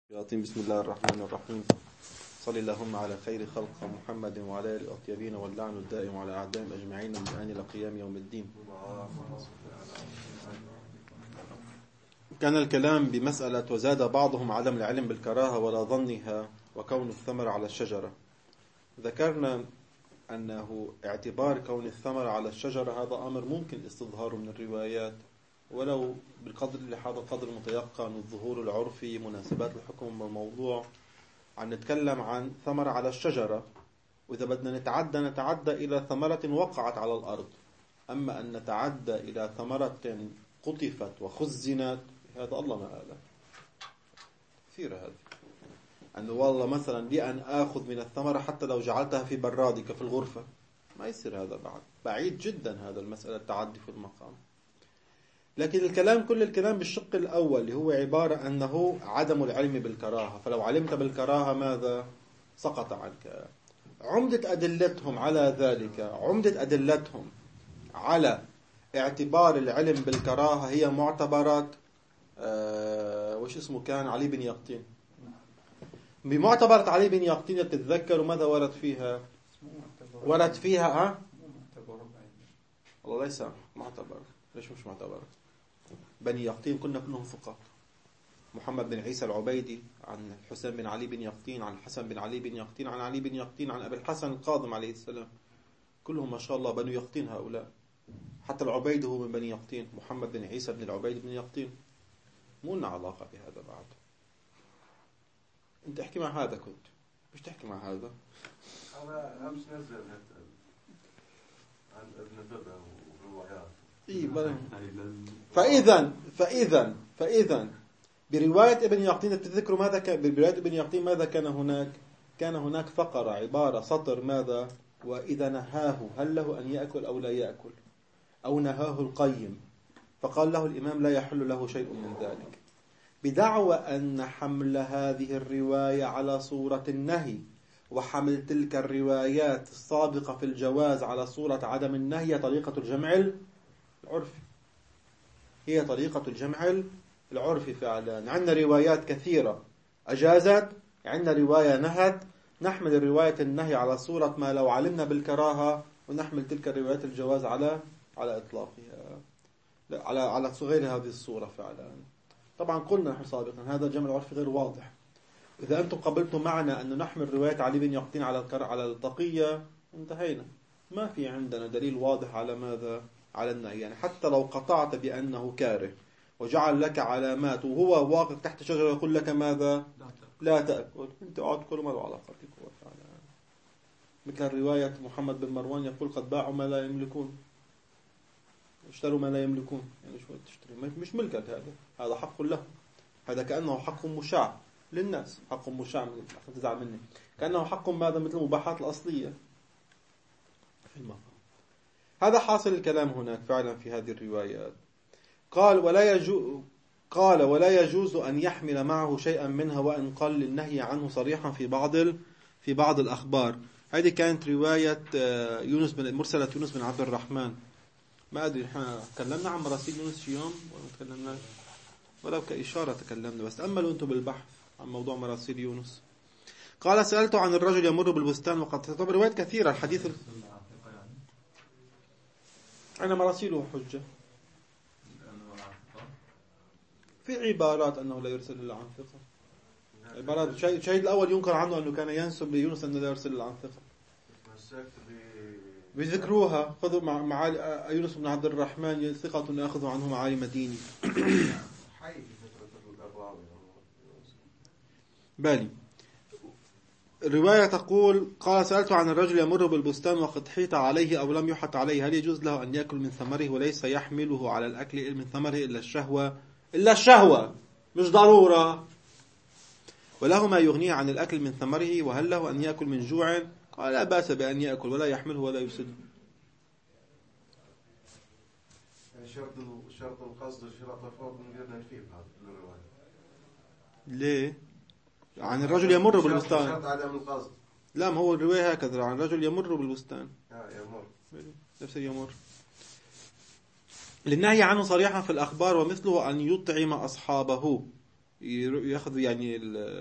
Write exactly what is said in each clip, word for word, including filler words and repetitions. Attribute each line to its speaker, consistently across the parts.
Speaker 1: بسم الله الرحمن الرحيم. صلى اللهم على خير خلق محمد وعلى آله الأطيبين واللعن الدائم على أعدائهم أجمعين من آن إلى قيام يوم الدين. كان الكلام بمسألة وزاد بعضهم عدم العلم بالكراهة ولا ظنها وكون الثمر على الشجرة. ذكرنا أنه اعتبار كون الثمر على الشجرة هذا أمر ممكن استظهاره من الروايات ولو بالقدر لهذا القدر المتيقن الظهور العرفي مناسبات الحكم والموضوع. عن نتكلم عن ثمرة على الشجرة، وإذا بدنا نتعدى نتعدى إلى ثمرة وقعت على الأرض. أما أن نتعدى إلى ثمرة قطفت وخزنت هذا الله ما قاله. كثير هذا أنه والله مثلا لي أن آخذ من الثمرة حتى لو جعلتها في برادك في الغرفة، ما يصير هذا، بعد بعيد جدا هذا المسألة التعدي في المقام. لكن الكلام كل الكلام بالشق الأول اللي هو عبارة أنه عدم العلم بالكراهة، فلو علمت بالكراهة ماذا سقط عنك. عمدة أدلتهم على ذلك، عمدة أدلتهم على اعتبار العلم بالكراهة هي معتبرات آه وش اسمه كان علي بن يقطين. بمعتبرة علي بن يقطين تتذكروا ماذا ورد فيها؟ ورد فيها ها؟ والله ليس معتبر. ليش مش معتبر؟ بني يقطين كنا كلهم ثقات. محمد بن عيسى العبيدي عن الحسين بن علي بن يقطين عن الحسن بن علي بن يقطين عن علي بن يقطين عن أبي الحسن القاضم عليه السلام، كلهم ما شاء الله بنو يقطين هؤلاء. حتى العبيد هو من بني يقطين، محمد بن عيسى بن العبيد بن يقطين. مو لنا علاقة بهذا بعد. انت احكي مع هذا، كنت مش تحكي مع هذا.
Speaker 2: أنا أمس نزل عن ابن فضة وروايات.
Speaker 1: إيه فإذا فإذا فإذا برواية ابن يقطين تذكروا ماذا كان برواية ابن يقطين ماذا كان هناك؟ كان هناك فقرة عبارة سطر ماذا؟ وإذا نهاه هل له أن يأكل أو لا يأكل؟ أو نهاه القيم فقال له الإمام لا يحل له شيء من ذلك، بدعوى أن حمل هذه الرواية على صورة النهي وحمل تلك الروايات السابقة في الجواز على صورة عدم النهي طريقة الجمع العرفي. هي طريقة الجمع العرفي فعلا. عندنا روايات كثيرة أجازت، عندنا رواية نهت، نحمل الرواية النهي على صورة ما لو علمنا بالكراهة، ونحمل تلك الروايات الجواز على على إطلاقها، لا على على غير هذه الصورة فعلا. طبعا قلنا نحن سابقا هذا الجمع العرفي غير واضح. إذا أنتم قبلتم معنا أن نحمل رواية علي بن يقطين على على التقية انتهينا، ما في عندنا دليل واضح على ماذا؟ على النهي. يعني حتى لو قطعت بأنه كاره وجعل لك علامات وهو واقع تحت شجرة يقول لك ماذا؟ لا تأكل، انت اقعد كل ما له علاقة بك. مثل رواية محمد بن مروان يقول قد باعوا ما لا يملكون، اشتروا ما لا يملكون. يعني شو تشتري؟ مش ملكك هذا، هذا حق له. هذا كأنه حق مشاع للناس، حق مشاع من تزعل مني، كأنه حق ماذا؟ مثل المباحات الأصلية في المقام. هذا حاصل الكلام هناك فعلا في هذه الروايات. قال ولا يجوز قال ولا يجوز أن يحمل معه شيئا منها وإن قل النهي عنه صريحا في بعض في بعض الأخبار. هذه كانت رواية يونس بن مرسلة يونس بن عبد الرحمن. ما أدري إحنا تكلمنا عن مراسيل يونس في يوم ولا تكلمنا، ولو كإشارة تكلمنا، بس تأملوا أنتم بالبحث عن موضوع مراسيل يونس. قال سألت عن الرجل يمر بالبستان وقد تعتبر روايات كثيرة. الحديث أنا مراسيله حجة في عبارات أنه لا يرسل إلا عن ثقة. عبارات الشيء الأول ينكر عنه أنه كان ينسب ليونس أنه لا يرسل إلا عن ثقة، بيذكروها. خذوا مع مع يونس بن عبد الرحمن ثقة نأخذ عنه معالم ديني. بالي الرواية تقول قال سألت عن الرجل يمر بالبستان وقد حيط عليه أو لم يحط عليه هل يجوز له أن يأكل من ثمره وليس يحمله على الأكل من ثمره إلا الشهوة إلا الشهوة مش ضرورة، وله ما يغنيه عن الأكل من ثمره وهل له أن يأكل من جوع؟ قال لا بأس بأن يأكل ولا يحمله ولا يفسده.
Speaker 2: شرط شرط القصد وشرط الفرض من غير نفي بهذا الرواية.
Speaker 1: ليه؟ عن الرجل يمر بالبستان.
Speaker 2: شرط عدم القصد.
Speaker 1: لا، ما هو الرواية هكذا، عن الرجل يمر بالبستان.
Speaker 2: آه يمر.
Speaker 1: نفس يمر. للنهي عنه صريحا في الأخبار ومثله أن يطعم أصحابه. ياخذوا يعني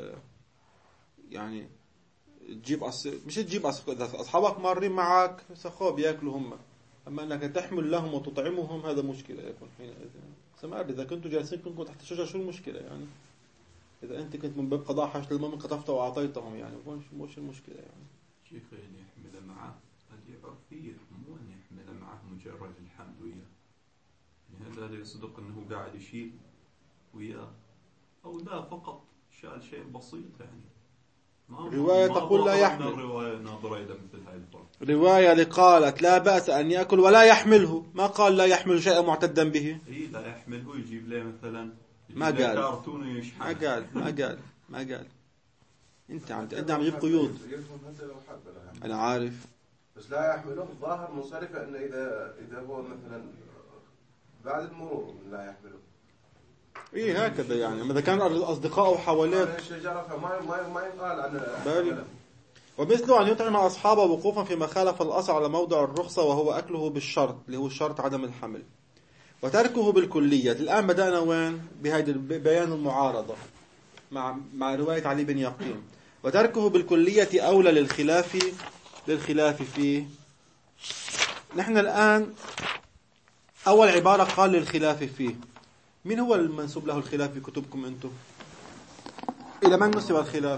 Speaker 1: يعني تجيب أص... مش تجيب أص... أصحابك مارين معك سخوا بياكلوا هم، أما أنك تحمل لهم وتطعمهم هذا مشكلة يكون حينئذ. سمع إذا كنتوا جالسين كنتم تحت الشجرة شو المشكلة يعني؟ إذا أنت كنت من باب قضاء حاجة المؤمن قطفته وأعطيتهم يعني مش مش المشكلة يعني.
Speaker 3: شيخ اللي يحمل معه هذه عرفية، مو أن يحمل معه مجرد الحمد وياه، يعني هذا لا يصدق أنه قاعد يشيل وياه، أو لا فقط شال شيء بسيط يعني.
Speaker 1: رواية تقول لا يحمل،
Speaker 3: الرواية ناظرة إلى مثل هاي الفرق.
Speaker 1: رواية لقالت لا بأس أن يأكل ولا يحمله، ما قال لا يحمل شيئا معتدا به.
Speaker 3: إيه لا يحمله يجيب له مثلا
Speaker 1: ما قال
Speaker 3: ما
Speaker 1: قال ما قال ما قال أنت عم أنت عم تجيب قيود. أنا عارف
Speaker 2: بس لا يحمله الظاهر منصرفة أن إذا إذا هو مثلا بعد المرور لا يحمله.
Speaker 1: إيه هكذا يعني، إذا كان أصدقائه حواليك
Speaker 2: الشجرة فما ما ما يقال عن
Speaker 1: بالي. ومثله أن يطعم أصحابه وقوفا في مخالف الأصل على موضع الرخصة، وهو أكله بالشرط اللي هو الشرط عدم الحمل، وتركه بالكلية. الآن بدأنا وين بهذا بيان المعارضة مع مع رواية علي بن يقين. وتركه بالكلية أولى للخلاف للخلاف فيه. نحن الآن أول عبارة قال للخلاف فيه، من هو المنسوب له الخلاف في كتبكم أنتم؟ إلى من نسب الخلاف؟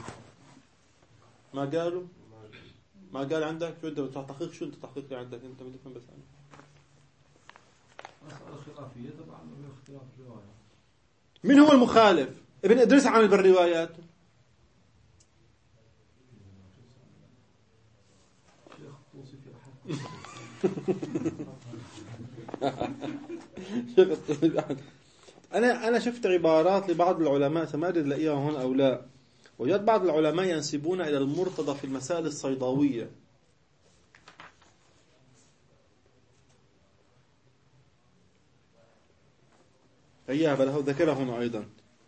Speaker 1: ما قالوا؟ ما قال عندك؟ شو أنت تحقيق؟ شو أنت تحقيق عندك؟ أنت ما تفهم بس عنه.
Speaker 4: الخلافية طبعا اختلاف الرواية.
Speaker 1: من هو المخالف؟ ابن إدريس عمل بالروايات.
Speaker 4: شيخ توصي في
Speaker 1: أحد. أنا أنا شفت عبارات لبعض العلماء، سما أدري لاقيها هون أو لا. وجدت بعض العلماء ينسبون إلى المرتضى في المسائل الصيداوية. أيها بل هو ذكره هنا أيضا،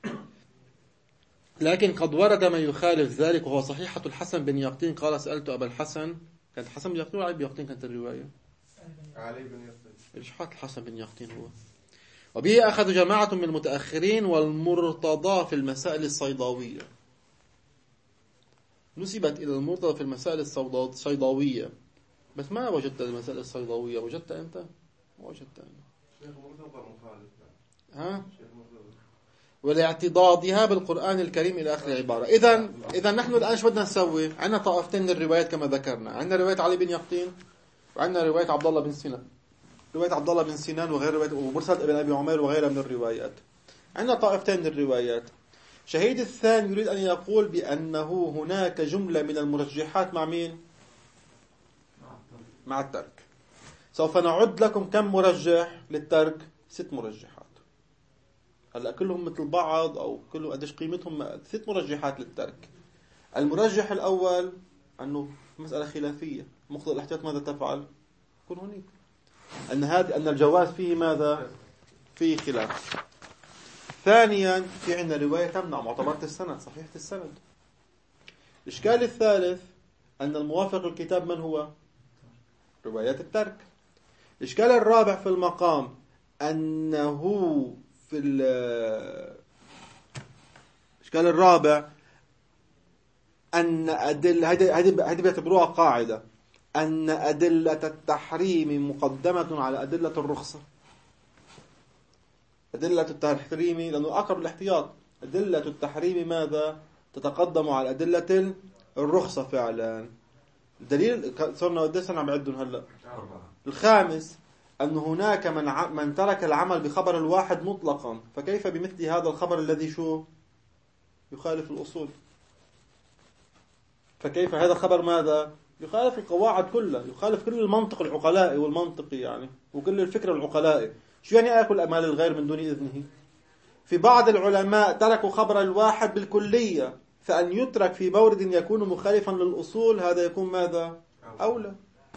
Speaker 1: لكن قد ورد ما يخالف ذلك، وهو صحيحة الحسن بن يقطين. قال سألت أبا الحسن، كانت الحسن بن يقطين ولا علي بن يقطين كانت الرواية؟
Speaker 2: علي بن يقطين.
Speaker 1: إيش حاط الحسن بن يقطين هو؟ وبه أخذ جماعة من المتأخرين، والمرتضى في المسائل الصيداوية نسبت إلى المرتضى في المسائل الصيداوية، بس ما وجدت المسائل الصيداوية. وجدت أنت؟ ما وجدت أنت.
Speaker 2: شيخ مرتضى مخالف.
Speaker 1: ها؟ ولاعتضادها بالقرآن الكريم إلى آخر العبارة. إذن إذا نحن الآن شو بدنا نسوي؟ عندنا طائفتين من الروايات كما ذكرنا، عندنا رواية علي بن يقطين وعندنا رواية عبد الله بن سنان. رواية عبد الله بن سنان وغير رواية ومرسل ابن أبي عمير وغيرها من الروايات. عندنا طائفتين من الروايات. شهيد الثاني يريد أن يقول بأنه هناك جملة من المرجحات مع مين؟ مع الترك. سوف نعد لكم كم مرجح للترك؟ ست مرجحات. هلا كلهم مثل بعض أو كلهم قديش قيمتهم؟ ست مرجحات للترك. المرجح الأول أنه مسألة خلافية، مقتضى الاحتياط ماذا تفعل؟ يكون هناك أن هذا أن الجواز فيه ماذا؟ فيه خلاف. ثانيا في عندنا رواية تمنع معتبرة السند، صحيحة السند. الإشكال الثالث أن الموافق الكتاب من هو؟ روايات الترك. الإشكال الرابع في المقام أنه في الإشكال الرابع أن أدل هذه هذه هذه بيعتبروها قاعدة، أن أدلة التحريم مقدمة على أدلة الرخصة. أدلة التحريم لأنه أقرب الاحتياط، أدلة التحريم ماذا؟ تتقدم على أدلة الرخصة فعلا. الدليل صرنا قديش عم بعدهم هلا؟ الخامس أن هناك من ع... من ترك العمل بخبر الواحد مطلقا، فكيف بمثل هذا الخبر الذي شو يخالف الأصول؟ فكيف هذا الخبر ماذا؟ يخالف القواعد كلها، يخالف كل المنطق العقلائي والمنطقي يعني، وكل الفكر العقلائي. شو يعني آكل أمال الغير من دون إذنه؟ في بعض العلماء تركوا خبر الواحد بالكلية، فأن يترك في مورد يكون مخالفا للأصول هذا يكون ماذا؟ أولى.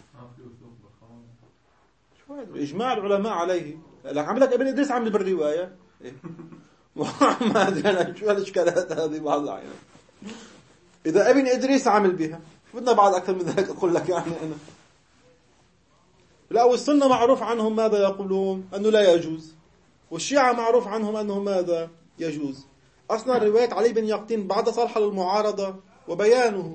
Speaker 1: شو هذا؟ إجماع العلماء عليه. لك عملك ابن إدريس عمل بالرواية إيه؟ ما أدري أنا شو هالإشكالات هذه بعض الأحيان. إذا ابن إدريس عمل بها بدنا بعد أكثر من ذلك أقول لك يعني أنا. لا، والسنة معروف عنهم ماذا يقولون؟ أنه لا يجوز. والشيعة معروف عنهم أنه ماذا؟ يجوز. أصلا رواية علي بن يقطين بعد صالحة للمعارضة وبيانه.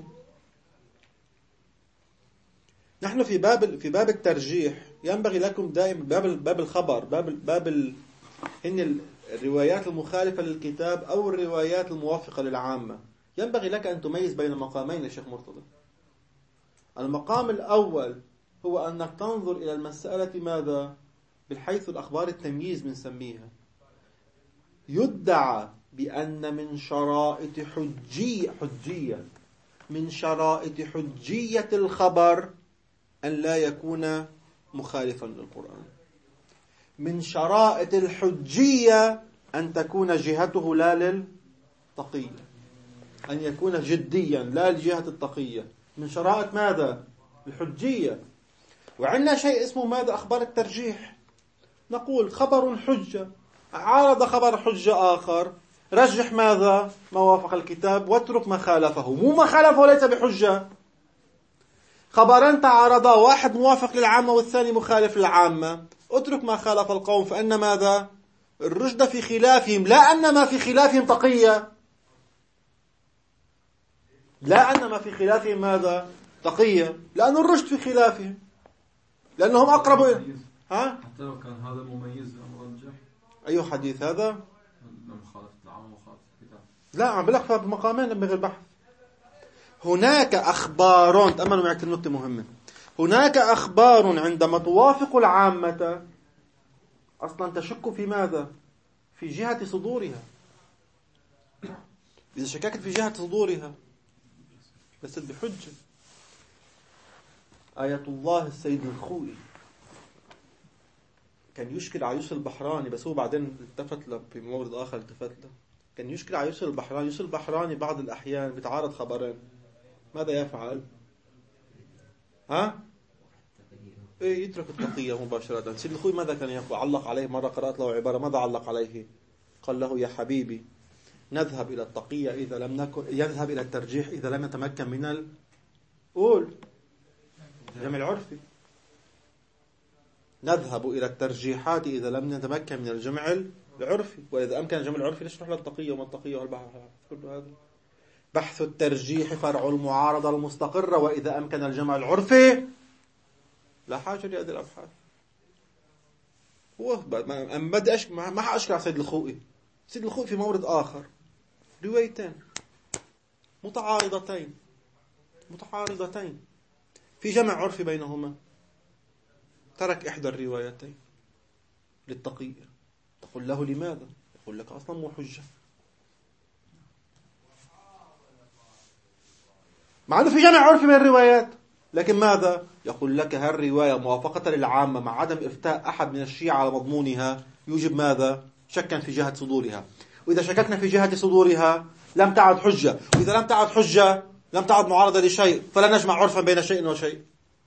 Speaker 1: نحن في باب في باب الترجيح ينبغي لكم دائما باب باب الخبر باب باب ال... إن الروايات المخالفة للكتاب أو الروايات الموافقة للعامة. ينبغي لك أن تميز بين مقامين يا شيخ مرتضى. المقام الأول هو أنك تنظر إلى المسألة ماذا؟ بحيث الأخبار التمييز بنسميها. يدعى بأن من شرائط حجية حجية من شرائط حجية الخبر أن لا يكون مخالفا للقرآن. من شرائط الحجية أن تكون جهته لا للتقية، أن يكون جديا لا لجهة التقية. من شرائط ماذا؟ الحجية. وعندنا شيء اسمه ماذا؟ أخبار الترجيح. نقول خبر حجة عارض خبر حجة آخر، رجح ماذا؟ ما وافق الكتاب واترك ما خالفه. مو ما خالفه ليس بحجة. خبران تعارضا، واحد موافق للعامة والثاني مخالف للعامة، اترك ما خالف القوم، فإن ماذا؟ الرشد في خلافهم، لا أن ما في خلافهم تقية، لا أن ما في خلافهم ماذا؟ تقية، لأن الرشد في خلافهم، لأنهم أقرب إلى ها؟
Speaker 4: حتى لو كان هذا مميز مرجح.
Speaker 1: أي حديث هذا؟
Speaker 4: مخالفة العامة ومخالفة الكتاب.
Speaker 1: لا، عم بلغ في مقامين بغير البحث. هناك أخبار، تأملوا معي النقطة مهمة. هناك أخبار عندما توافق العامة أصلا تشك في ماذا؟ في جهة صدورها. إذا شككت في جهة صدورها لست بحجة. آية الله السيد الخوئي كان يشكل على يوسف البحراني، بس هو بعدين التفت له في مورد آخر التفت له. كان يشكل على يوسف البحراني. يوسف البحراني بعض الأحيان بتعارض خبرين، ماذا يفعل؟ ها؟ إيه، يترك التقية مباشرة. سيد الخوئي ماذا كان يقول؟ علق عليه مرة، قرأت له عبارة، ماذا علق عليه؟ قال له: يا حبيبي، نذهب إلى التقية إذا لم نكن، يذهب إلى الترجيح إذا لم يتمكن من ال قول جمع العرفي. نذهب إلى الترجيحات إذا لم نتمكن من الجمع العرفي، وإذا أمكن الجمع العرفي ليش نروح للتقية وما التقية والبحث كل هذا. بحث الترجيح فرع المعارضة المستقرة، وإذا أمكن الجمع العرفي لا حاجة لهذه الأبحاث. هو ما بدي أشك ما حأشكل على سيد الخوئي. سيد الخوئي في مورد آخر روايتين متعارضتين متعارضتين في جمع عرفي بينهما، ترك إحدى الروايتين للتقية. تقول له لماذا؟ يقول لك أصلا مو حجة، مع أنه في جمع عرفي بين الروايات، لكن ماذا؟ يقول لك هالرواية موافقة للعامة مع عدم إفتاء أحد من الشيعة على مضمونها يوجب ماذا؟ شكا في جهة صدورها. وإذا شككنا في جهة صدورها لم تعد حجة، وإذا لم تعد حجة لم تعد معارضة لشيء، فلا نجمع عرفا بين شيء وشيء.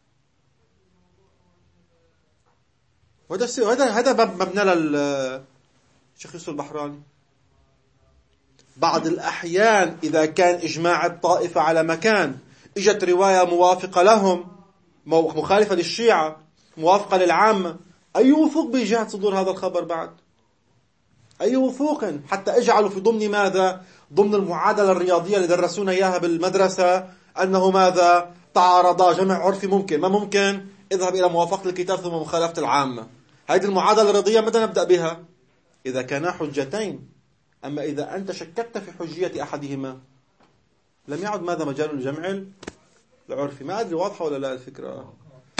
Speaker 1: وهذا هذا مبنى للشيخ يوسف البحراني. بعض الأحيان إذا كان إجماع الطائفة على مكان، إجت رواية موافقة لهم، مخالفة للشيعة، موافقة للعامة، أي وثوق بجهة صدور هذا الخبر بعد؟ أي وثوق حتى اجعلوا في ضمن ماذا؟ ضمن المعادلة الرياضية اللي درسونا إياها بالمدرسة، أنه ماذا؟ تعارضا، جمع عرفي ممكن، ما ممكن؟ اذهب إلى موافقة الكتاب ثم مخالفة العامة. هذه المعادلة الرياضية متى نبدأ بها؟ إذا كانا حجتين. أما إذا أنت شككت في حجية أحدهما لم يعد ماذا؟ مجال الجمع العرفي. ما أدري واضحة ولا لا الفكرة؟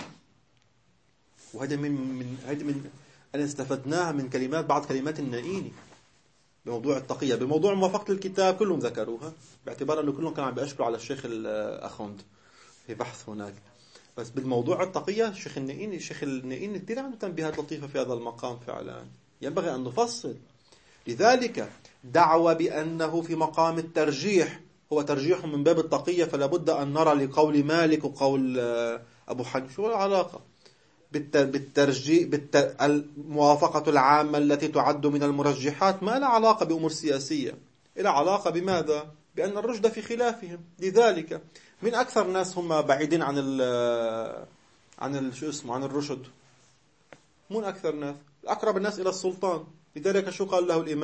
Speaker 1: وهذا من من هذا من أن استفدناها من كلمات بعض كلمات النائيني بموضوع التقية، بموضوع موافقة الكتاب كلهم ذكروها، باعتبار أنه كلهم كانوا عم بيشكروا على الشيخ الأخوند في بحث هناك. بس بالموضوع التقية الشيخ النائيني الشيخ النائيني كثير عنده تنبيهات لطيفة في هذا المقام فعلا. ينبغي أن نفصل. لذلك دعوة بأنه في مقام الترجيح هو ترجيح من باب التقية، فلا بد أن نرى لقول مالك وقول أبو حنيفة شو العلاقة بالترجيح بالموافقة العامة التي تعد من المرجحات، ما لها علاقة بأمور سياسية، إلى علاقة بماذا؟ بأن الرشد في خلافهم. لذلك من أكثر الناس هم بعيدين عن ال عن ال شو اسمه عن الرشد. من أكثر الناس؟ أقرب الناس إلى السلطان. لذلك شو قال له الإمام؟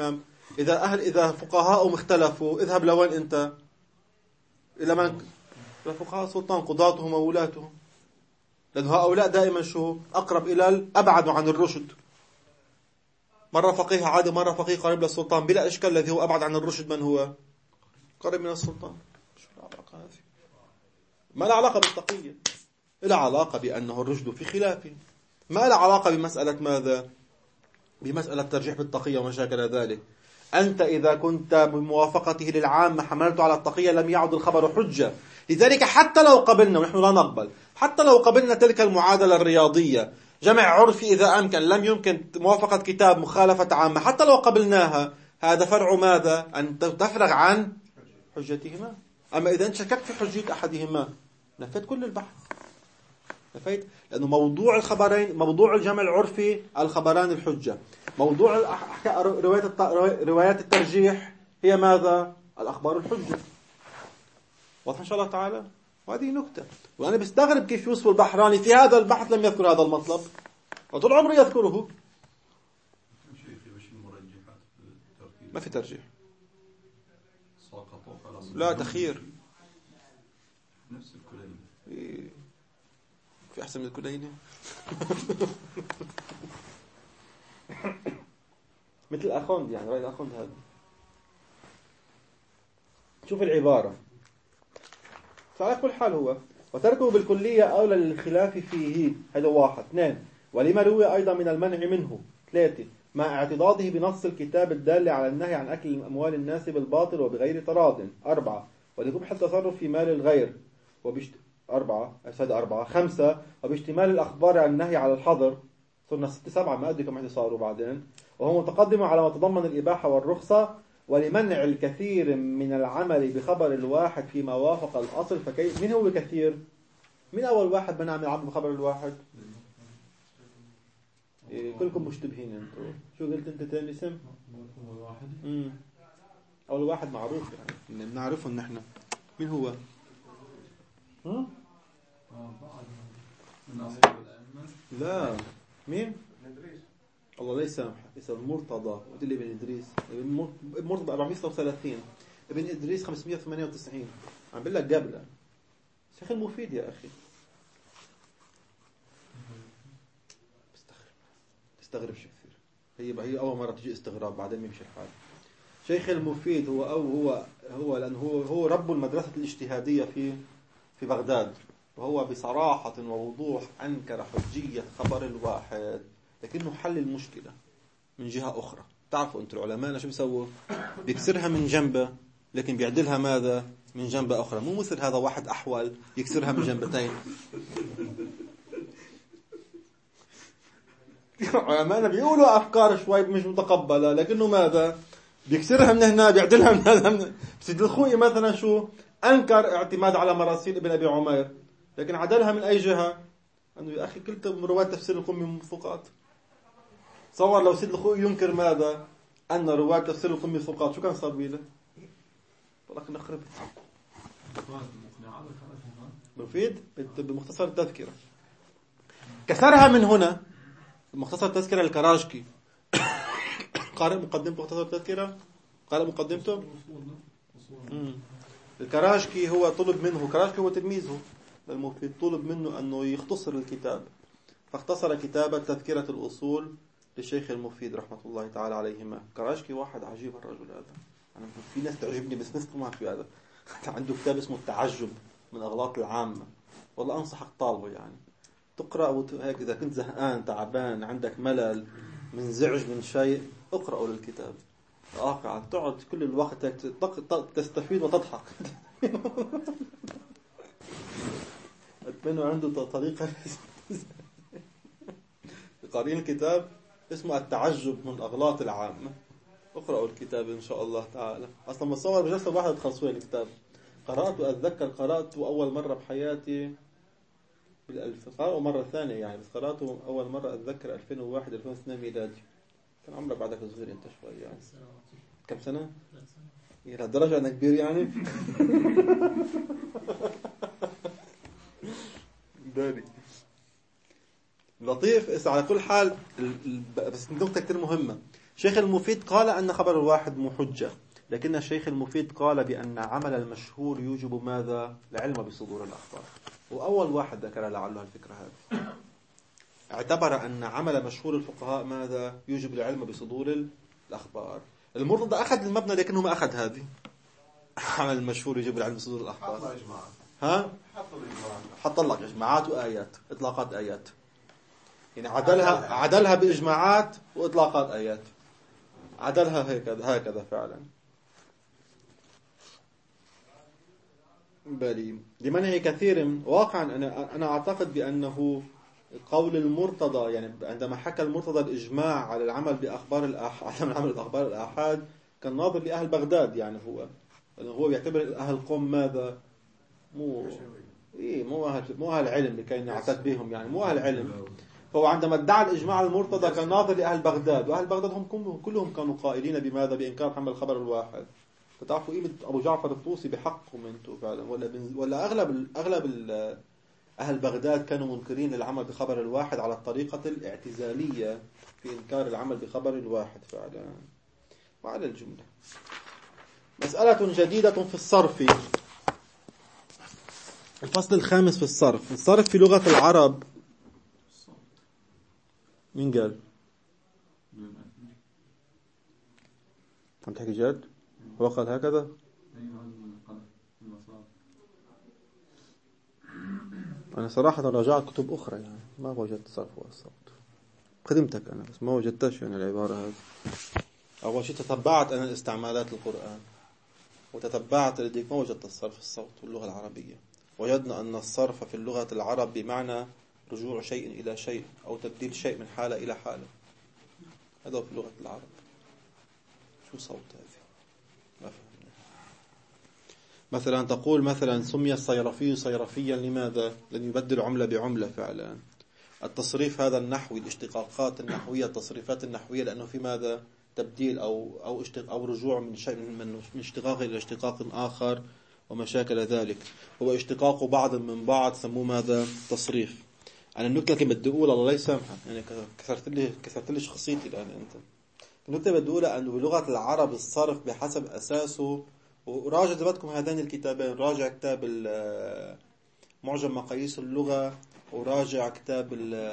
Speaker 1: إذا أهل إذا فقهاء اختلفوا اذهب لوين أنت؟ إلى من؟ إلى فقهاء السلطان قضاتهم وولاتهم، لأن هؤلاء دائما شو أقرب إلى الأبعد عن الرشد. مرة فقيه عادي مرة فقيه قريب للسلطان بلا إشكال، الذي هو أبعد عن الرشد من هو؟ قريب من السلطان. شو العلاقة هذه؟ ما له علاقة بالتقية، له علاقة بأنه الرشد في خلافه، ما له علاقة بمسألة ماذا؟ بمسألة ترجيح بالتقية وما شاكل ذلك. أنت إذا كنت بموافقته للعامة حملته على التقية لم يعد الخبر حجة. لذلك حتى لو قبلنا، ونحن لا نقبل، حتى لو قبلنا تلك المعادلة الرياضية جمع عرفي إذا أمكن لم يمكن موافقة كتاب مخالفة عامة، حتى لو قبلناها هذا فرع ماذا؟ أن تفرغ عن حجتهما. أما إذا أنت شككت في حجية أحدهما نفيت كل البحث، نفيت، لأنه موضوع الخبرين، موضوع الجمع العرفي الخبران الحجة، موضوع روايات الترجيح هي ماذا؟ الأخبار الحجة. واضح إن شاء الله تعالى؟ وهذه نكتة، وأنا بستغرب كيف يوسف البحراني في هذا البحث لم يذكر هذا المطلب وطول عمره يذكره. ما في ترجيح، لا تخيير.
Speaker 3: نفس الكليني
Speaker 1: في أحسن من الكليني مثل الأخوند، يعني رأي الأخوند هذا. شوف العبارة، فعلى كل حال هو وتركه بالكلية أولى للخلاف فيه. هذا واحد. اثنين، ولما روي أيضا من المنع منه. ثلاثة، مع اعتضاده بنص الكتاب الدال على النهي عن أكل أموال الناس بالباطل وبغير تراض. أربعة، ولقبح التصرف في مال الغير وبشت... أربعة هذا أربعة. خمسة، وباشتمال الأخبار عن النهي على الحظر. صرنا ست سبعة، ما أدري كم واحد صاروا بعدين. وهو متقدم على ما تضمن الإباحة والرخصة. ولمنع الكثير من العمل بخبر الواحد فيما وافق الأصل. فكيف من هو بكثير؟ من أول واحد منع من العمل بخبر الواحد؟ إيه كلكم مشتبهين انتوا. شو قلت انت تاني اسم؟
Speaker 4: أول واحد.
Speaker 1: امم أول واحد معروف يعني بنعرفه نحن. مين هو؟ هم؟ لا مين؟ الله لا يسامح. اسمه المرتضى، قلت لي ابن إدريس. ابن مرتضى أربعمائة وستة وثلاثين، ابن إدريس خمسمائة وثمانية وتسعين. عم بقول لك قبله. شيخ المفيد يا أخي. بستغرب تستغرب شو كثير. هي هي أول مرة تجي استغراب بعدين يمشي الحال. شيخ المفيد هو أو هو هو لأنه هو هو رب المدرسة الاجتهادية في في بغداد، وهو بصراحة ووضوح أنكر حجية خبر الواحد، لكنه حل المشكلة من جهة أخرى. تعرفوا أنتم العلماء شو بيسووا؟ بيكسرها من جنبه لكن بيعدلها ماذا؟ من جنبة أخرى. مو مثل هذا واحد أحول يكسرها من جنبتين. علماءنا بيقولوا أفكار شوي مش متقبلة، لكنه ماذا؟ بيكسرها من هنا بيعدلها من هذا. سيد الخوئي مثلا شو؟ أنكر اعتماد على مراسيل ابن أبي عمير، لكن عدلها من أي جهة؟ أنه يا أخي كلت رواية تفسير القمي موثوقات. تصور لو سيد الخوئي ينكر ماذا؟ أن رواية تفسير القمي موثوقات، شو كان صار بيله؟ والله كنا خربت. مفيد بمختصر التذكرة كسرها من هنا. مختصر التذكرة الكراجكي قارئ مقدمة مختصر التذكرة، قارئ مقدمته. الكراجكي هو طلب منه، كراجكي هو تلميذه المفيد، طلب منه أنه يختصر الكتاب، فاختصر كتابة تذكرة الأصول للشيخ المفيد رحمة الله تعالى عليهما. كراجكي واحد عجيب الرجل هذا. أنا في ناس تعجبني بس ناس ما في هذا. عنده كتاب اسمه التعجب من أغلاط العامة، والله أنصحك طالبه يعني تقرأ هيك إذا كنت زهقان تعبان عندك ملل منزعج من شيء اقرأه للكتاب. واقعا تقعد كل الوقت تستفيد وتضحك. أتمنى عنده طريقة قارئين الكتاب اسمه التعجب من أغلاط العامة. اقرأوا الكتاب إن شاء الله تعالى. أصلا متصور بجلسة واحدة تخلصوا الكتاب. قرأته أتذكر قرأته أول مرة بحياتي بالألف، قرأته مرة ثانية يعني، بس قرأته أول مرة أتذكر ألفين وواحد ألفين واثنين ميلادي. كان عمرك بعدك صغير أنت شوي يعني. كم سنة؟ إلى هالدرجة أنا كبير يعني. داري لطيف. على كل حال بس نقطة كتير مهمة. الشيخ المفيد قال أن خبر الواحد محجة، لكن الشيخ المفيد قال بأن عمل المشهور يوجب ماذا؟ العلم بصدور الأخبار. وأول واحد ذكر لعله الفكرة هذه، اعتبر أن عمل مشهور الفقهاء ماذا؟ يوجب العلم بصدور الأخبار. المرتضى أخذ المبنى لكنه ما أخذ هذه. عمل المشهور يوجب العلم بصدور الأخبار.
Speaker 2: حط إجماع.
Speaker 1: ها؟
Speaker 2: حط الإجماع.
Speaker 1: حط لك إجماعات وآيات، إطلاقات آيات. يعني عدلها عدلها بإجماعات وإطلاقات آيات. عدلها هكذا هكذا فعلا. بلي لمنع كثير واقعا أنا أنا أعتقد بأنه قول المرتضى، يعني عندما حكى المرتضى الإجماع على العمل بأخبار الآحاد، على العمل بأخبار الآحاد، كان ناظر لأهل بغداد. يعني هو هو بيعتبر أهل قم ماذا؟ مو إيه مو أهل مو أهل علم لكي نعتد بهم، يعني مو أهل علم. فهو عندما ادعى الإجماع المرتضى كان ناظر لأهل بغداد، وأهل بغداد هم كلهم كلهم كانوا قائلين بماذا؟ بإنكار حمل الخبر الواحد. فتعرفوا قيمة أبو جعفر الطوسي بحقهم أنتم فعلا، ولا ولا أغلب أغلب أهل بغداد كانوا منكرين العمل بخبر الواحد على الطريقة الاعتزالية في إنكار العمل بخبر الواحد فعلا. وعلى الجملة مسألة جديدة في الصرف، الفصل الخامس في الصرف. الصرف في لغة العرب مين قال؟ عم تحكي جد؟ هو قال هكذا؟ أنا صراحة راجعت كتب أخرى يعني ما وجدت صرف والصوت. خدمتك أنا بس ما وجدتش يعني العبارة هذه. أول شيء تتبعت أنا استعمالات القرآن وتتبعت لديك ما وجدت الصرف الصوت واللغة العربية. وجدنا أن الصرف في اللغة العرب بمعنى رجوع شيء إلى شيء أو تبديل شيء من حالة إلى حالة. هذا في لغة العرب. شو صوت هذه؟ ما فهمنا. مثلا تقول مثلا سمي الصيرفي صيرفيا لماذا؟ لأن يبدل عملة بعملة فعلا. التصريف هذا النحوي، الاشتقاقات النحوية، التصريفات النحوية، لأنه في ماذا؟ تبديل أو أو اشتق أو رجوع من شيء من من اشتقاق إلى اشتقاق آخر ومشاكل ذلك. هو اشتقاق بعض من بعض سموه ماذا؟ تصريف. أنا النكتة اللي بدي أقولها الله يسامحك يعني كسرت لي كسرت لي شخصيتي الآن أنت. النكتة بدي أقولها أنه بلغة العرب الصرف بحسب أساسه، وراجع زبادكم هذين الكتابين، راجع كتاب معجم مقاييس اللغة وراجع كتاب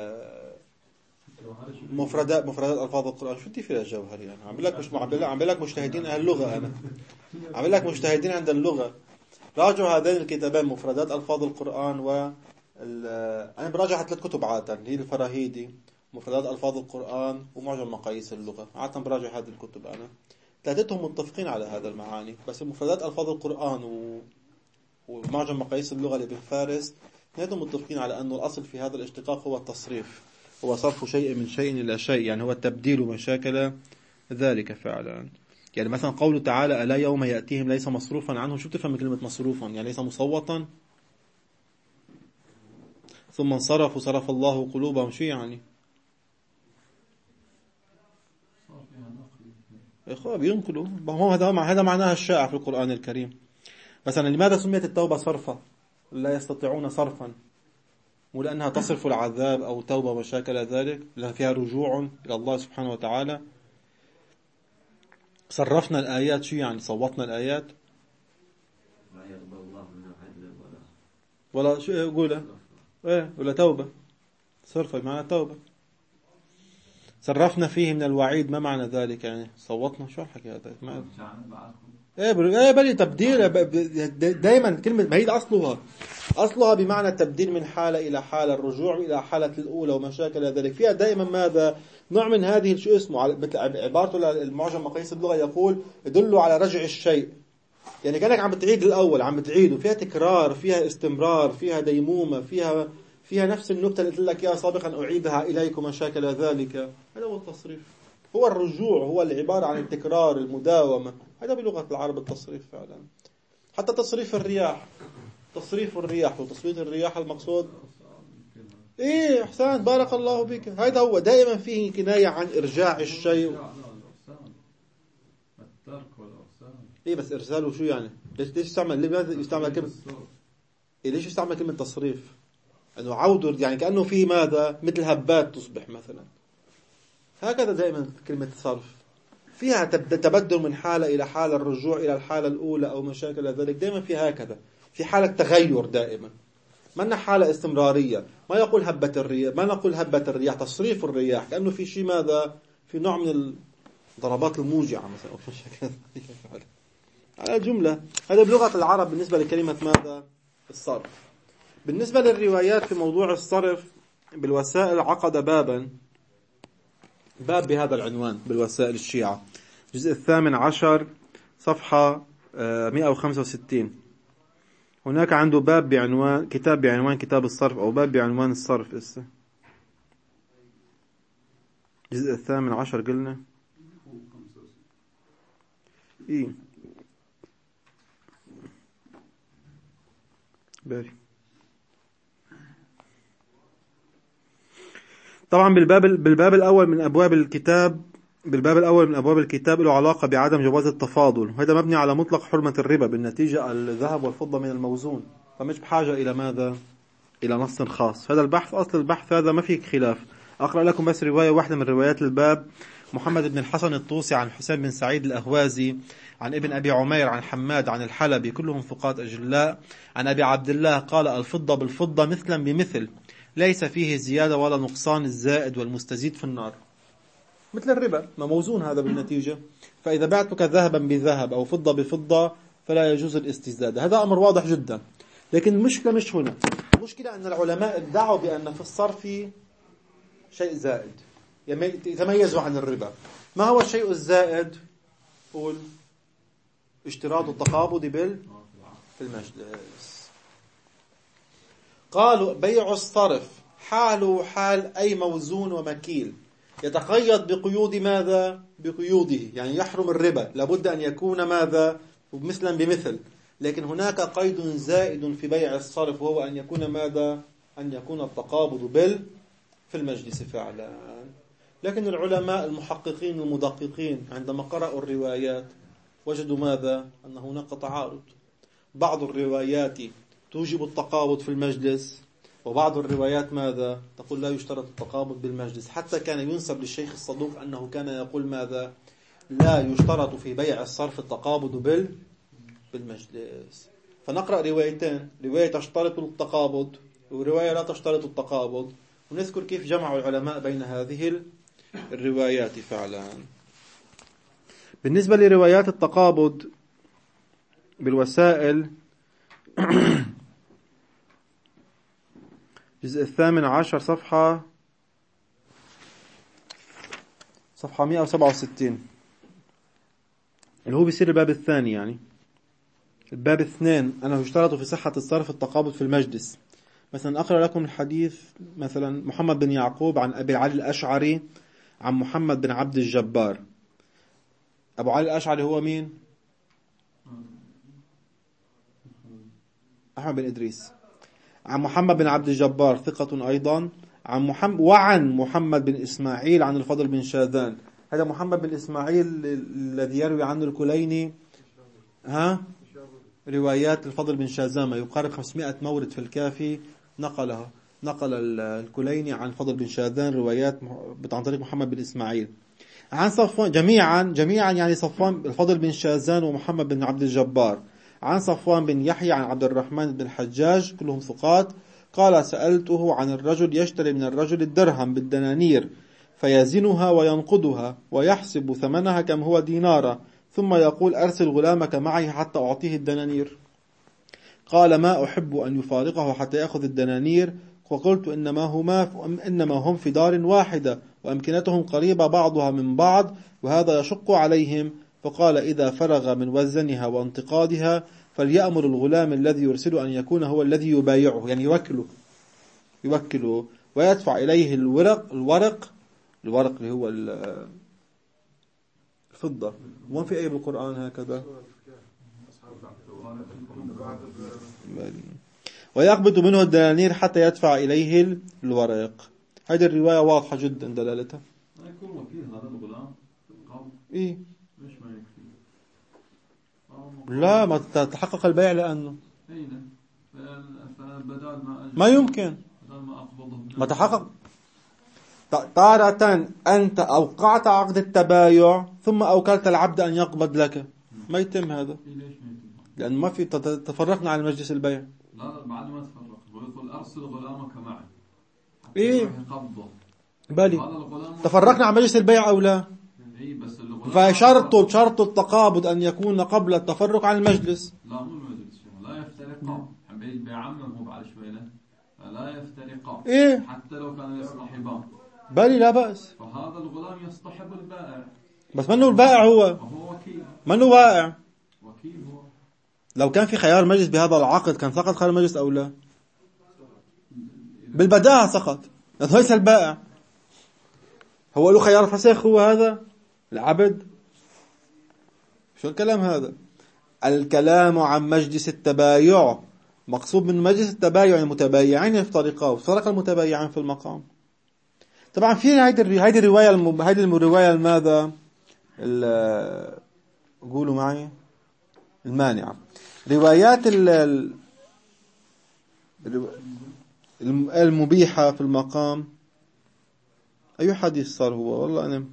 Speaker 1: مفردات مفردات ألفاظ القرآن. شو بدي فيها جوهري يعني؟ عم بقول لك مش عم عم لك مجتهدين أهل اللغة، أنا عم بقول لك مجتهدين عند اللغة. راجعوا هذين الكتابين مفردات ألفاظ القرآن و أنا براجع ثلاث كتب عادة، هي الفراهيدي، مفردات ألفاظ القرآن، ومعجم مقاييس اللغة. عادة براجع هذه الكتب أنا، ثلاثتهم متفقين على هذا المعاني. بس مفردات ألفاظ القرآن و... ومعجم مقاييس اللغة لابن فارس اثنينهم متفقين على أنه الأصل في هذا الاشتقاق هو التصريف، هو صرف شيء من شيء إلى شيء، يعني هو التبديل ومشاكل ذلك فعلا. يعني مثلا قوله تعالى ألا يوم يأتيهم ليس مصروفا عنه، شو تفهم كلمة مصروفا؟ يعني ليس مصوتا. ثم انصرفوا صرف الله قلوبهم، شو يعني؟ إخوة بينقلوا، هذا هذا معناها الشائع في القرآن الكريم. مثلا لماذا سميت التوبة صرفا؟ لا يستطيعون صرفا، ولأنها تصرف العذاب أو توبة ومشاكل ذلك، لأن فيها رجوع إلى الله سبحانه وتعالى. صرفنا الآيات، شو يعني صوتنا الآيات؟ ولا شو يقوله؟ إيه ولا توبة صرفة بمعنى توبة. صرفنا فيه من الوعيد، ما معنى ذلك؟ يعني صوتنا. شو الحكي هذا؟ ما ايه بل... ايه بل تبديل دائما كلمة، ما هي اصلها اصلها بمعنى التبديل من حالة الى حالة، الرجوع الى حالة الاولى ومشاكل ذلك. فيها دائما ماذا؟ نوع من هذه شو اسمه، مثل عبارته المعجم مقاييس اللغة يقول يدل على رجع الشيء، يعني كأنك عم بتعيد الاول، عم بتعيده، فيها تكرار، فيها استمرار، فيها ديمومة، فيها فيها نفس النكتة اللي قلت لك اياها سابقا اعيدها اليكم مشاكل ذلك. هذا هو التصريف، هو الرجوع، هو العبارة عن التكرار، المداومة. هذا بلغة العرب التصريف فعلا. حتى تصريف الرياح، تصريف الرياح وتصويت الرياح المقصود ايه احسان بارك الله بك، هذا هو دائما فيه كناية عن ارجاع الشيء. ايه بس ارساله شو يعني؟ ليش ليش يستعمل لماذا يستعمل كلمة إيه ليش يستعمل كلمة تصريف؟ انه عوده، يعني كأنه في ماذا؟ مثل هبات تصبح مثلا. هكذا دائما كلمة صرف. فيها تبدل من حالة إلى حالة، الرجوع إلى الحالة الأولى أو مشاكل ذلك، دائما في هكذا، في حالة تغير دائما، ما حالة استمرارية. ما يقول هبة الرياح، ما نقول هبة الرياح، تصريف الرياح، كأنه في شيء ماذا، في نوع من الضربات الموجعة مثلا أو مشاكل على جملة. هذا بلغة العرب بالنسبة لكلمة ماذا؟ الصرف. بالنسبة للروايات في موضوع الصرف بالوسائل عقد بابا، باب بهذا العنوان بالوسائل الشيعة، الجزء الثامن عشر صفحة مئة وخمسة وستين. هناك عنده باب بعنوان، كتاب بعنوان كتاب الصرف، أو باب بعنوان الصرف. إسا الجزء الثامن عشر قلنا إيه باري. طبعا بالباب بالباب الأول من أبواب الكتاب، بالباب الأول من أبواب الكتاب له علاقة بعدم جواز التفاضل، وهذا مبني على مطلق حرمة الربا، بالنتيجة الذهب والفضة من الموزون، فمش بحاجة إلى ماذا؟ إلى نص خاص. هذا البحث، أصل البحث هذا ما فيه خلاف. أقرأ لكم بس رواية واحدة من روايات الباب. محمد بن الحسن الطوسي عن حسين بن سعيد الأهوازي عن ابن أبي عمير عن حماد عن الحلبي، كلهم ثقات أجلاء، عن أبي عبد الله قال: الفضة بالفضة مثلا بمثل، ليس فيه زيادة ولا نقصان، الزائد والمستزيد في النار. مثل الربا، ما موزون هذا بالنتيجة. فإذا بعتك ذهبا بذهب أو فضة بفضة فلا يجوز الاستزادة. هذا أمر واضح جدا. لكن المشكلة مش هنا، المشكلة أن العلماء ادعوا بأن في الصرف شيء زائد يتميزوا عن الربا. ما هو الشيء الزائد؟ قول: اشتراط التقابض بال في المجلس. قالوا: بيع الصرف حاله حال أي موزون ومكيل، يتقيد بقيود ماذا؟ بقيوده، يعني يحرم الربا، لابد أن يكون ماذا؟ مثلا بمثل. لكن هناك قيد زائد في بيع الصرف، وهو أن يكون ماذا؟ أن يكون التقابض بال في المجلس فعلا. لكن العلماء المحققين المدققين عندما قرأوا الروايات وجدوا ماذا؟ أن هناك تعارض. بعض الروايات توجب التقابض في المجلس، وبعض الروايات ماذا؟ تقول لا يشترط التقابض بالمجلس. حتى كان ينسب للشيخ الصدوق أنه كان يقول ماذا؟ لا يشترط في بيع الصرف التقابض بال بالمجلس. فنقرأ روايتين، رواية تشترط التقابض ورواية لا تشترط التقابض، ونذكر كيف جمعوا العلماء بين هذه الروايات فعلا. بالنسبة لروايات التقابض بالوسائل الجزء الثامن عشر صفحة صفحة مئة وسبعة وستين، اللي هو بيصير الباب الثاني. يعني الباب اثنين أنه يشترط في صحة الصرف التقابض في المجلس. مثلا أقرأ لكم الحديث، مثلا محمد بن يعقوب عن أبي علي الأشعري عن محمد بن عبد الجبار. أبو علي الأشعري هو مين؟ أحمد بن إدريس. عن محمد بن عبد الجبار ثقة أيضا، عن محمد وعن محمد بن إسماعيل عن الفضل بن شاذان. هذا محمد بن إسماعيل الذي يروي عنه الكليني ها روايات الفضل بن شاذان ما يقارب خمسمائة مورد في الكافي، نقلها نقل الكليني عن الفضل بن شاذان روايات عن طريق محمد بن إسماعيل. عن صفوان جميعا جميعا يعني صفوان الفضل بن شاذان ومحمد بن عبد الجبار. عن صفوان بن يحيى عن عبد الرحمن بن الحجاج، كلهم ثقات. قال: سألته عن الرجل يشتري من الرجل الدرهم بالدنانير فيزنها وينقدها ويحسب ثمنها كم هو دينارا، ثم يقول: أرسل غلامك معي حتى أعطيه الدنانير. قال: ما أحب أن يفارقه حتى يأخذ الدنانير. وقلت: إنما هما إنما هم في دار واحدة وأمكنتهم قريبة بعضها من بعض وهذا يشق عليهم. فقال: إذا فرغ من وزنها وانتقادها فليأمر الغلام الذي يرسل أن يكون هو الذي يبايعه، يعني يوكله يوكله ويدفع إليه الورق الورق الورق اللي هو الفضة. وين في أي بالقرآن هكذا؟ ويقبض منه الدنانير حتى يدفع إليه الورق. هذه الرواية واضحة جدا دلالتها.
Speaker 4: يكون وكيل هذا الغلام
Speaker 1: إيه؟
Speaker 4: ليش ما يكفي؟
Speaker 1: لا، ما تتحقق البيع لأنه
Speaker 4: أين فبدال ما
Speaker 1: ما يمكن
Speaker 4: بدل ما أقبضه
Speaker 1: ما تحقق تارة أنت أوقعت عقد التبايع ثم أوكلت العبد أن يقبض لك، ما يتم هذا لأن ما في تفرقنا عن مجلس البيع.
Speaker 4: لا لا بعد ما تفرق ويقول أرسل غلامك معي
Speaker 1: إيه
Speaker 4: قبضه
Speaker 1: بالي تفرقنا عن مجلس البيع أو لا؟
Speaker 4: إيه بس
Speaker 1: فشرط شرط التقابض أن يكون قبل التفرق عن المجلس.
Speaker 4: لا مو المجلس لا يفترقا بيعمم بعد شوي لا يفترقا
Speaker 1: إيه
Speaker 4: حتى لو كانوا يصطحبان
Speaker 1: بالي لا بأس.
Speaker 4: فهذا الغلام يصطحب البائع
Speaker 1: بس منه البائع هو
Speaker 4: وهو وكيل
Speaker 1: منه بائع.
Speaker 4: وكيل هو
Speaker 1: لو كان في خيار مجلس بهذا العقد كان سقط خيار المجلس أو لا؟ بالبداهة سقط لأنه ليس البائع هو له خيار فسخ. هو هذا العبد. شو الكلام هذا؟ الكلام عن مجلس التبايع مقصود من مجلس التبايع المتبايعين يفترقا وافترق المتبايعان في المقام. طبعا في هيدي هيدي الرواية الم... هيدي الرواية الماذا قولوا معي المانعة. روايات ال... المبيحة في المقام. أي حديث صار هو والله أنا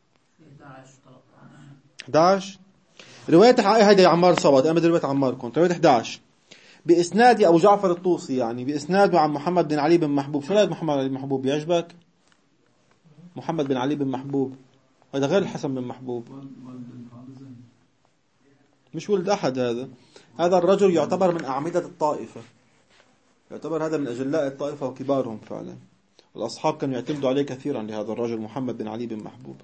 Speaker 1: أحد عشر رواية هيدي عمار الصباط. أنا بدي رواية عمار كنت رواية أحد عشر بإسناد أبو جعفر الطوسي يعني بإسناد عن محمد بن علي بن محبوب. شو رأيك محمد بن محبوب يعجبك؟ محمد بن علي بن محبوب هذا غير الحسن بن محبوب مش ولد أحد. هذا هذا الرجل يعتبر من أعمدة الطائفة يعتبر هذا من أجلاء الطائفة وكبارهم فعلا. الأصحاب كانوا يعتمدوا عليه كثيرا لهذا الرجل محمد بن علي بن محبوب.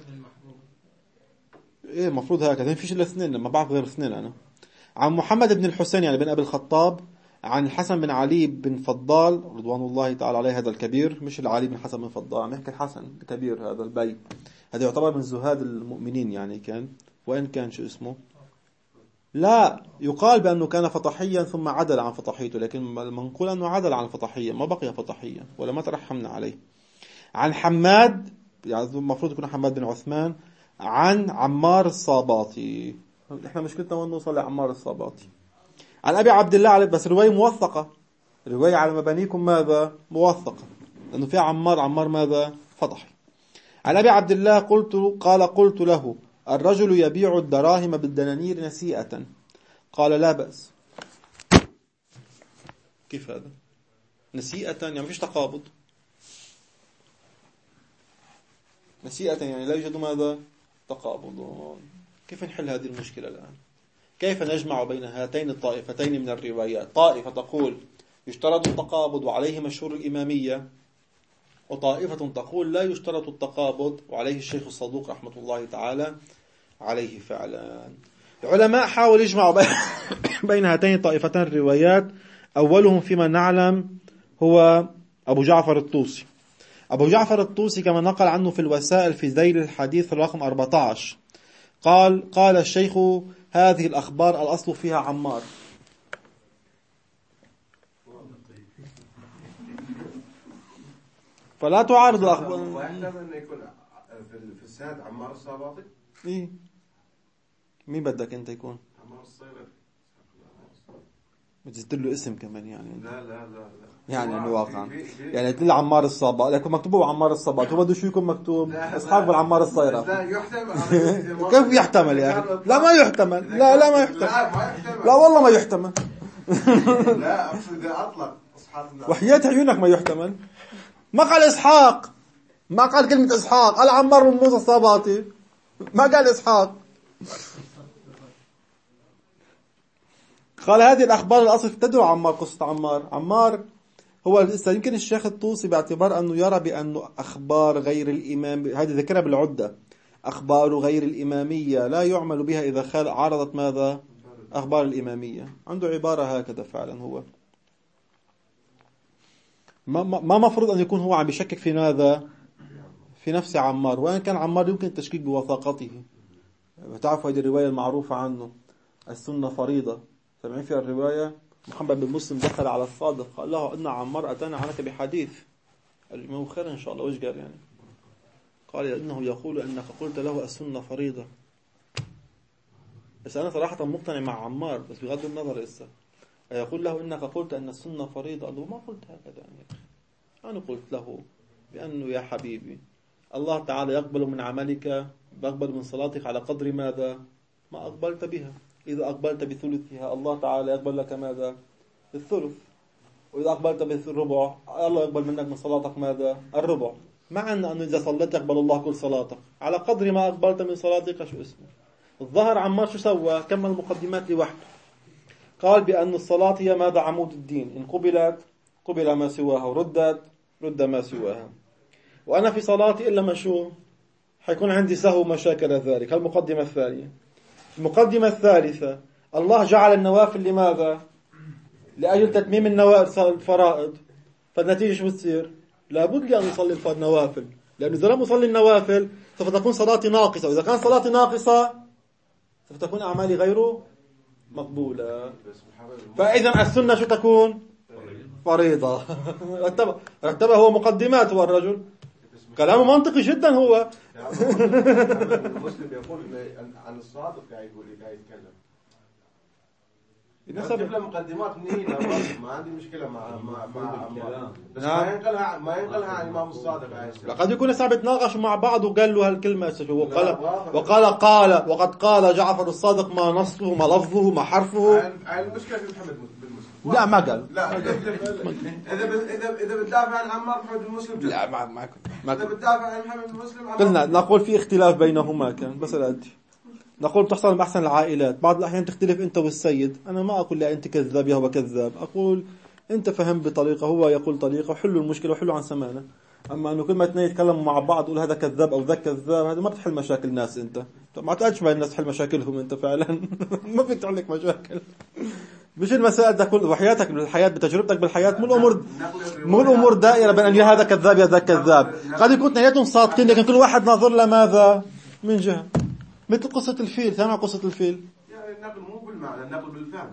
Speaker 1: إيه مفروض هكذا فيش إلا اثنين لما بعرف غير اثنين أنا. عن محمد بن الحسين يعني بن أبي الخطاب عن الحسن بن علي بن فضال رضوان الله تعالى عليه هذا الكبير مش العلي بن حسن بن فضال عم يحكي الحسن الكبير هذا البي هذا يعتبر من زهاد المؤمنين يعني كان وإن كان شو اسمه لا يقال بأنه كان فطحيا ثم عدل عن فطحيته لكن المنقول أنه عدل عن فطحيا ما بقي فطحيا ولا ما ترحمنا عليه. عن حماد يعني المفروض يكون حماد بن عثمان عن عمار الصاباطي. احنا مشكلتنا وين نوصل لعمار الصاباطي. عن أبي عبد الله عليه بس رواية موثقة رواية على مبانيكم ماذا موثقة لأنه في عمار عمار ماذا فطحي. عن أبي عبد الله قلت قال قلت له الرجل يبيع الدراهم بالدنانير نسيئة قال لا بأس. كيف هذا نسيئة يعني مفيش تقابض نسيئة يعني لا يوجد ماذا تقابض. كيف نحل هذه المشكلة الآن؟ كيف نجمع بين هاتين الطائفتين من الروايات؟ طائفة تقول يشترط التقابض وعليه مشهور الإمامية وطائفة تقول لا يشترط التقابض وعليه الشيخ الصدوق رحمة الله تعالى عليه فعلا. العلماء حاولوا يجمعوا بين هاتين الطائفتين الروايات. أولهم فيما نعلم هو أبو جعفر الطوسي. أبو جعفر الطوسي كما نقل عنه في الوسائل في ذيل الحديث رقم أربعة عشر قال قال الشيخ هذه الأخبار الأصل فيها عمار. فلا تعارض الأخبار.
Speaker 2: ويحتمل أن يكون في السند عمار الصاباطي.
Speaker 1: إيه مين بدك أنت يكون؟
Speaker 2: عمار الصيرفي.
Speaker 1: بتزيد له اسم كمان يعني.
Speaker 2: لا لا لا لا.
Speaker 1: يعني الواقع يعني تقول عمار الصباط لكن مكتوب عمار الصباط هو بده شو يكون مكتوب اصحاب والعمار الصيرف.
Speaker 2: لا يحتمل.
Speaker 1: كيف يحتمل يا اخي؟ لا ما يحتمل. لا لا ما يحتمل. لا والله ما يحتمل.
Speaker 2: لا اقصد اذا اطلق اصحاب
Speaker 1: وحياة عيونك ما يحتمل. ما قال اسحاق ما قال كلمة اسحاق قال عمار بن موسى الصباطي ما قال اسحاق. قال هذه الأخبار الأصل تدعو عمار قصة عمار. عمار هو يمكن الشيخ الطوسي باعتبار أنه يرى بأنه أخبار غير الإمام هذه ذكرها بالعدة أخبار غير الإمامية لا يعمل بها إذا خال عارضت ماذا أخبار الإمامية. عنده عبارة هكذا فعلا. هو ما ما مفروض أن يكون هو عم يشكك في ماذا في نفس عمار وإن كان عمار يمكن التشكيك بوثاقته. بتعرفوا هذه الرواية المعروفة عنه السنة فريضة. سمعين فيها الرواية محمد بن مسلم دخل على الصادق قال له إن عمار أتانا عنك بحديث الإمام خير إن شاء الله وش قال يعني قال إنه يقول أنك قلت له السنة فريضة. بس أنا صراحة مقتنع مع عمار بس بغض النظر إسا يقول له إنك قلت أن السنة فريضة قال له ما قلت هكذا يعني. أنا قلت له بأنه يا حبيبي الله تعالى يقبل من عملك، يقبل من صلاتك على قدر ماذا ما أقبلت بها. إذا أقبلت بثلثها الله تعالى يقبل لك ماذا الثلث، وإذا أقبلت بالربع الله يقبل منك من صلاتك ماذا الربع. مع أنه إذا صليت يقبل الله كل صلاتك على قدر ما أقبلت من صلاتك. شو اسمه الظاهر عمار شو سوى؟ كمل المقدمات لوحده. قال بأن الصلاة هي ماذا عمود الدين، إن قبلت قبل ما سواها، وردت رد ما سواها. وأنا في صلاتي إلا ما شو حيكون عندي سهو مشاكل ذلك. المقدمة الثانية. المقدمة الثالثة، الله جعل النوافل لماذا؟ لأجل تتميم الفرائض. فالنتيجة شو بتصير؟ لابد لي أن أصلي النوافل، لأنه إذا لم أصلي النوافل سوف تكون صلاتي ناقصة، وإذا كان صلاتي ناقصة سوف تكون أعمالي غير مقبولة. فإذا السنة شو تكون؟ فريضة. رتبها رتبها هو مقدمات. هو الرجل كلامه منطقي جدا. هو
Speaker 2: المسلم يقول عن الصادق قاعد يقول قاعد يتكلم يجيب له مقدمات منين؟ ما عندي مشكلة مع مع مع بس ما ينقلها ما ينقلها عن الإمام الصادق.
Speaker 1: لقد يكون ساعة بيتناقشوا مع بعض وقال له هالكلمة وقال وقال قال وقد قال جعفر الصادق ما نصه ما لفظه ما حرفه.
Speaker 2: المشكلة في محمد بالمسلم.
Speaker 1: لا ما قال.
Speaker 2: لا إذا إذا إذا بتدافع عن عمار محمد المسلم. لا
Speaker 1: ما ما
Speaker 2: إذا بتدافع عن محمد المسلم.
Speaker 1: قلنا نقول في اختلاف بينهما كان بس الأدي. نقول تحصل بأحسن العائلات. بعض الأحيان تختلف أنت والسيد. أنا ما أقول لا أنت كذاب يا هو كذاب، أقول أنت فهم بطريقة هو يقول طريقة وحلوا المشكلة وحلوا عن سمانة. أما أنه كل ما اثنين يتكلموا مع بعض يقول هذا كذاب أو ذاك كذاب، هذا ما بتحل مشاكل الناس. أنت ما تقعدش مع الناس تحل مشاكلهم. أنت فعلا ما فيك تعلق مشاكل. مش المسائل ده كل وحياتك بالحياة بتجربتك بالحياة مو الأمور مو الأمور دائرة بين أن يا هذا كذاب يا ذاك كذاب. قد يكون اثنيناتهم صادقين لكن كل واحد ناظر لماذا من جهة. مثل قصة الفيل. سمع قصة الفيل؟
Speaker 2: يعني النقل مو بالمعنى، النقل بالفهم.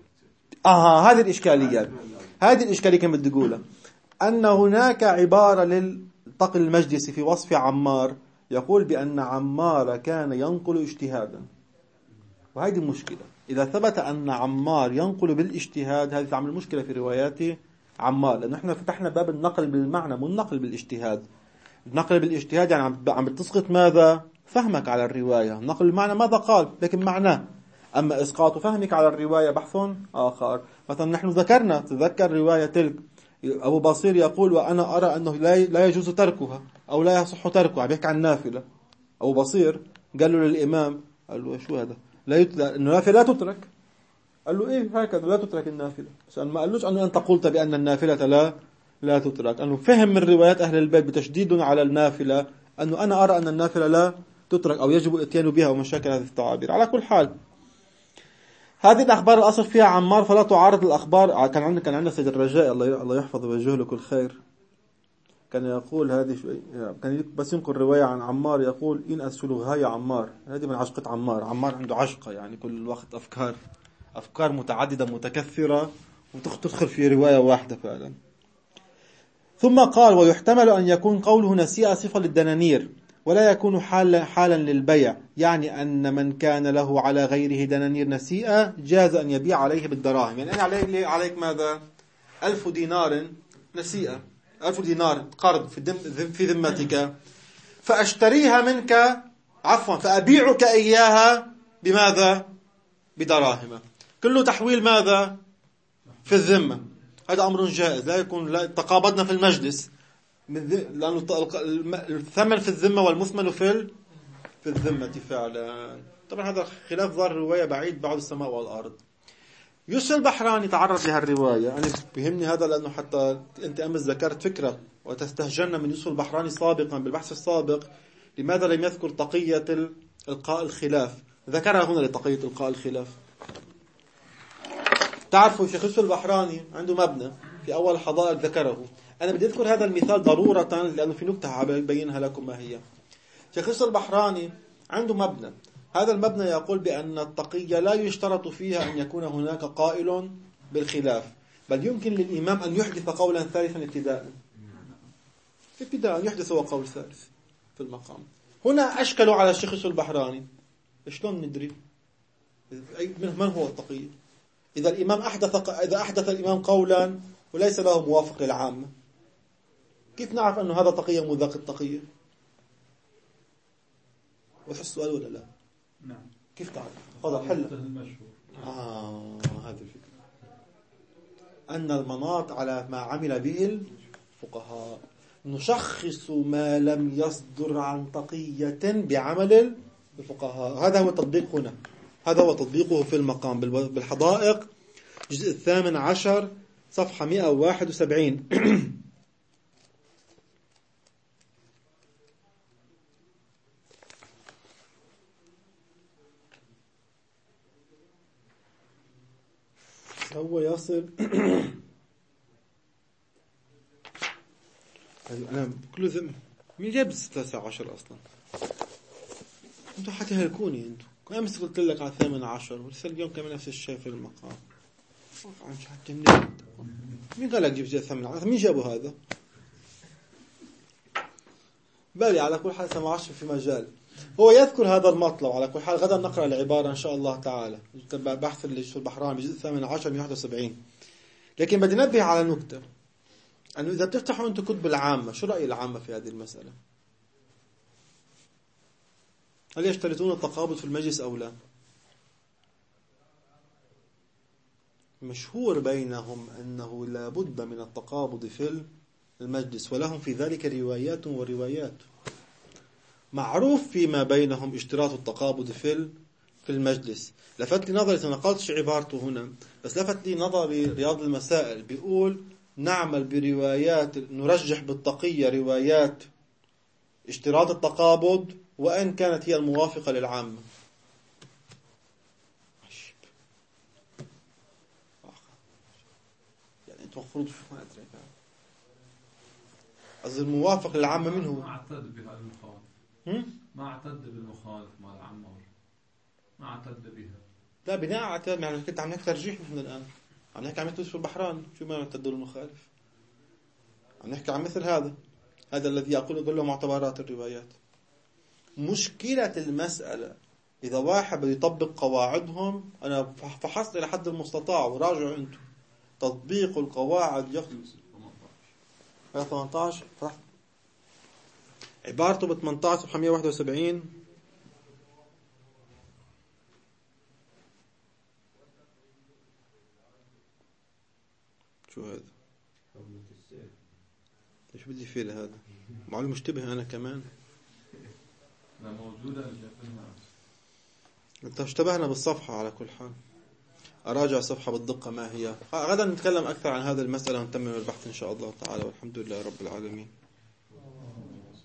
Speaker 1: آه هذه الإشكاليات. هذه الإشكالية كما بدي أقولها أن هناك عبارة للطقل المجلسي في وصف عمار يقول بأن عمار كان ينقل اجتهادا، وهذه المشكلة. إذا ثبت أن عمار ينقل بالاجتهاد هذه تعمل مشكلة في روايات عمار، لأن احنا فتحنا باب النقل بالمعنى مو النقل بالاجتهاد. النقل بالاجتهاد يعني عم بتسقط ماذا؟ فهمك على الرواية. نقل المعنى ماذا قال لكن معناه. أما إسقاط فهمك على الرواية بحث آخر. مثلا نحن ذكرنا تذكر رواية تلك أبو بصير يقول وأنا أرى أنه لا يجوز تركها أو لا يصح تركها. عم يحكي عن نافلة. أبو بصير قال له للإمام قال له شو هذا؟ لا يت... النافلة لا تترك. قال له إيه هكذا لا تترك النافلة. بس ما قالوش أنه أنت قلت بأن النافلة لا لا تترك. أنه فهم من روايات أهل البيت بتشديد على النافلة أنه أنا أرى أن النافلة لا تترك أو يجب الاتيان بها ومشاكل هذه التعابير. على كل حال هذه الأخبار الأصل فيها عمار فلا تعارض الأخبار. كان عندنا كان عندنا سيد الرجاء الله الله يحفظه ويوجه له كل خير، كان يقول هذه شوي كان بس ينقل رواية عن عمار يقول إن أسلوها يا عمار. هذه من عشقة عمار. عمار عنده عشقة يعني كل الوقت أفكار أفكار متعددة متكثرة وتدخل في رواية واحدة فعلا. ثم قال ويحتمل أن يكون قوله نسيئة صفة للدنانير ولا يكون حالا حالا للبيع، يعني أن من كان له على غيره دنانير نسيئة جاز أن يبيع عليه بالدراهم. يعني أنا عليك عليك ماذا؟ ألف دينار نسيئة، ألف دينار قرض في في ذمتك، فأشتريها منك عفوا فأبيعك إياها بماذا؟ بدراهم. كله تحويل ماذا؟ في الذمة. هذا أمر جائز. لا يكون لا تقابضنا في المجلس لأنه الثمن في الذمة والمثمن في في الذمة فعلا. طبعا هذا خلاف ظاهر الرواية بعيد بعد السماء والأرض. يوسف البحراني تعرض لها الرواية. أنا بيهمني هذا لأنه حتى أنت أمس ذكرت فكرة وتستهجن من يوسف البحراني سابقا بالبحث السابق لماذا لم يذكر تقية إلقاء الخلاف. ذكرها هنا لتقية إلقاء الخلاف. تعرفوا شيخ يوسف البحراني عنده مبنى في أول الحدائق ذكره. أنا بدي أذكر هذا المثال ضرورة لأنه في نكتة هبينها لكم ما هي. شيخ يوسف البحراني عنده مبنى. هذا المبنى يقول بأن التقية لا يشترط فيها أن يكون هناك قائل بالخلاف، بل يمكن للإمام أن يحدث قولا ثالثا ابتداء ابتداء يحدث هو قول ثالث في المقام. هنا أشكلوا على الشيخ يوسف البحراني. شلون ندري من هو التقي؟ إذا الإمام أحدث إذا أحدث الإمام قولا وليس له موافق للعامة كيف نعرف أنه هذا تقية مو ذاك التقية؟ وضح السؤال ولا لا؟
Speaker 5: نعم.
Speaker 1: كيف تعرف؟ تفضل حل.
Speaker 5: المشهور.
Speaker 1: آه هذه الفكرة. أن المناط على ما عمل به الفقهاء. نشخص ما لم يصدر عن تقية بعمل الفقهاء. هذا هو التطبيق هنا. هذا هو تطبيقه في المقام بالحدائق الجزء الثامن عشر صفحة مئة وواحد وسبعين. هو يصل أنا كله ذم مين جاب ثلاثة عشر أصلا؟ أنتوا حتهلكوني أنتوا. أمس قلت لك على الثامن عشر ولسه اليوم كمان نفس الشيء في المقام. مين قال لك جيب جاء الثامن عشر؟ مين جابوا هذا؟ بالي على كل حال ثامن عشر في مجال. هو يذكر هذا المطلب. على كل حال غدا نقرأ العبارة إن شاء الله تعالى. بحث البحران بجزء الثامن عشر مئة وواحد وسبعين. لكن بدي نبه على نكتة أنه إذا بتفتحوا أنتم كتب العامة شو رأي العامة في هذه المسألة؟ هل يشترطون التقابض في المجلس أو لا؟ مشهور بينهم أنه لا بد من التقابض في المجلس ولهم في ذلك روايات وروايات. معروف فيما بينهم اشتراط التقابض في في المجلس. لفت لي نظري أنا نقلتش عبارته هنا بس لفت لي نظري رياض المسائل بيقول نعمل بروايات نرجح بالتقية روايات اشتراط التقابض وإن كانت هي الموافقة للعامة. يعني أنت مفروض شو ما أدري أصل الموافق للعامة منه
Speaker 4: ما اعتد بهذا المخالف. ما اعتد بالمخالف مع العامة ما اعتد بها.
Speaker 1: لا بناء على اعتداد يعني كنت عم نحكي ترجيح نحن الآن عم نحكي عن مثل في البحران شو ما اعتدوا المخالف عم نحكي عن مثل هذا هذا الذي يقول كله معتبرات الروايات. مشكلة المسألة إذا واحد بده يطبق قواعدهم أنا فحصت إلى حد المستطاع وراجعوا أنتم تطبيق القواعد يخلص ثمانية عشر فتحت عبارته ب ثمانية عشر صفحة مئة وواحد وسبعين. شو هذا؟ ايش بدي فيه هذا؟ معلوم مشتبه أنا كمان.
Speaker 4: لا موجودة.
Speaker 1: انت اشتبهنا بالصفحة على كل حال. أراجع الصفحة بالدقة ما هي. غدا نتكلم أكثر عن هذه المسألة ونتمم البحث إن شاء الله تعالى والحمد لله رب العالمين.